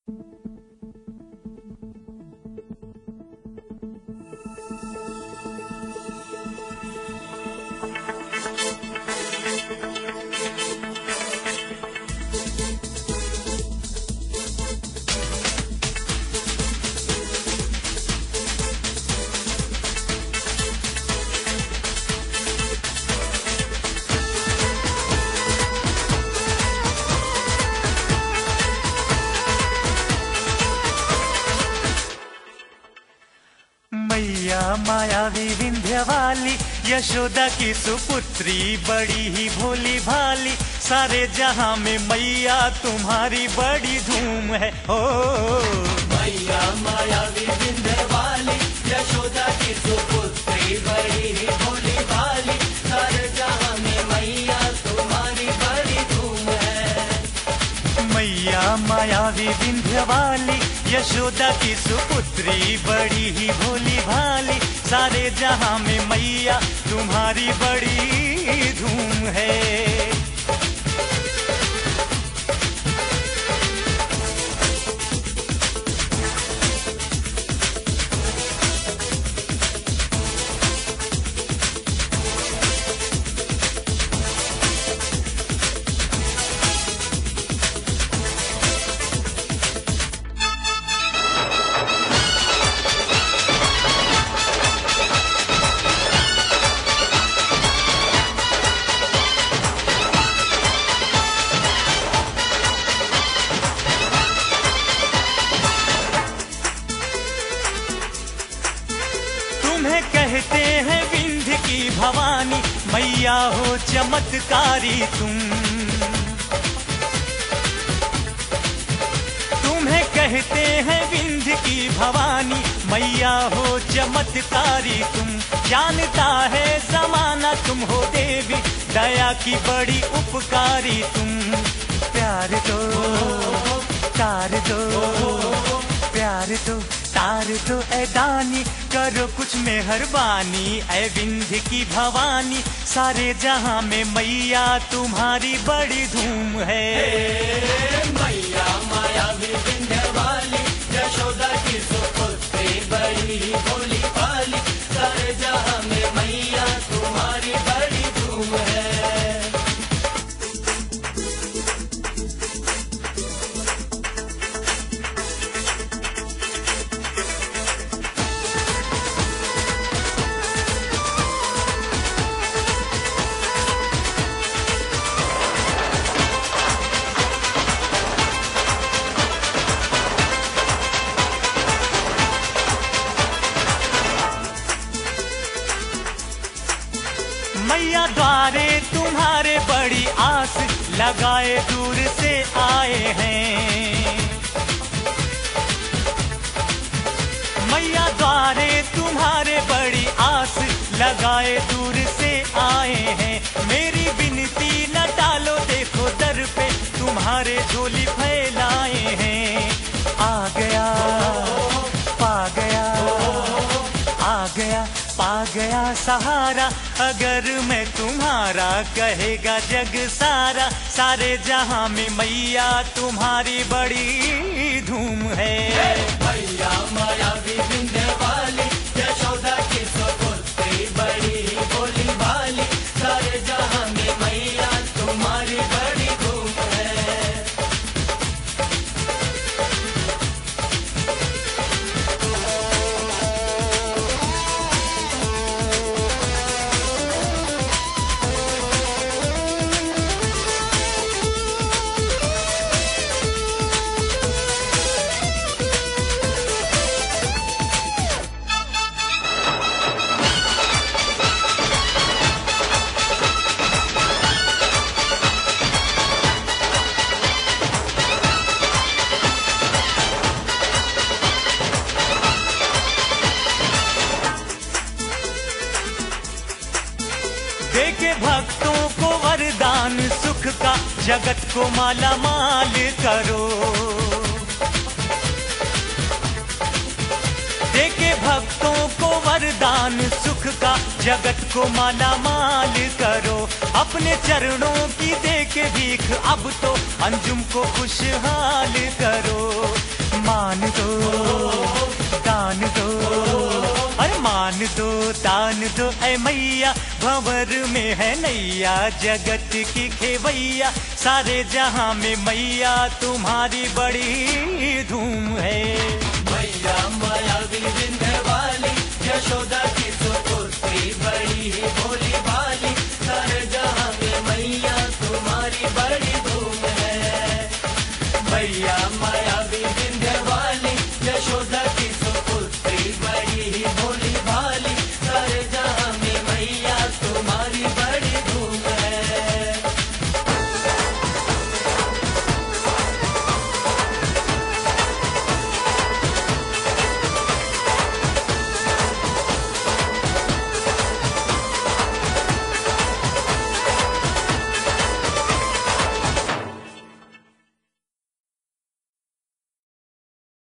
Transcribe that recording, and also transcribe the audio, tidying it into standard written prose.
मैया मायावी विंध्यवाली, यशोदा की सुपुत्री, बड़ी ही भोली भाली, सारे जहां में मैया तुम्हारी बड़ी धूम है। ओ मैया मायावी विंध्यवाली, यशोदा की सुपुत्री, बड़ी ही भोली भाली, सारे जहां में मैया तुम्हारी बड़ी धूम है। मैया मायावी विंध्यवाली, यशोदा की सुपुत्री, बड़ी ही भोली भाली, सारे जहां में मैया तुम्हारी बड़ी धूम है। तुम्हें कहते हैं विंध्य की भवानी, मैया हो चमत्कारी तुम। तुम्हें कहते हैं विंध्य की भवानी, मैया हो चमत्कारी तुम। जानता है जमाना तुम हो देवी, दया की बड़ी उपकारी तुम। प्यार दो तार दो, प्यार दो तार दो ऐ दानी, करो कुछ मेहरबानी ऐ विंध्य की भवानी, सारे जहां में मैया तुम्हारी बड़ी धूम है। मैया मायावी विंध्यवाली, यशोदा की सुपुत्री, बड़ी ही भोली भाली, सारे जहां में मैया तुम्हारी बड़ी धूम है। मैया द्वारे तुम्हारे बड़ी आस, लगाए दूर से आए हैं। मैया द्वारे तुम्हारे बड़ी आस, लगाए दूर से आए हैं। मेरी विनती न टालो, देखो दर पे तुम्हारे झोली फैलाए हैं। आ गया पा गया, आ गया पा गया सहारा, अगर मैं तुम्हारा, कहेगा जग सारा, सारे जहां में मैया तुम्हारी बड़ी धूम है। मैया मायावी विंध्यवाली, यशोदा की सुपुत्री, बड़ी ही भोली भाली, सारे जहां में मैया तुम्हारी बड़ी धूम है। देके भक्तों को वरदान सुख का, जगत को माला माल करो। देके भक्तों को वरदान सुख का, जगत को माला माल करो। अपने चरणों की देके भीख, अब तो अंजुम को खुशहाल करो। जान दो ऐ मैया, भंवर में है नैया जगत की खेवैया, सारे जहां में मैया तुम्हारी बड़ी धूम है। मैया मायावी विंध्यवाली, यशोदा की सुपुत्री बड़ी भोली भाली, सारे जहां में मैया तुम्हारी बड़ी धूम है। मैया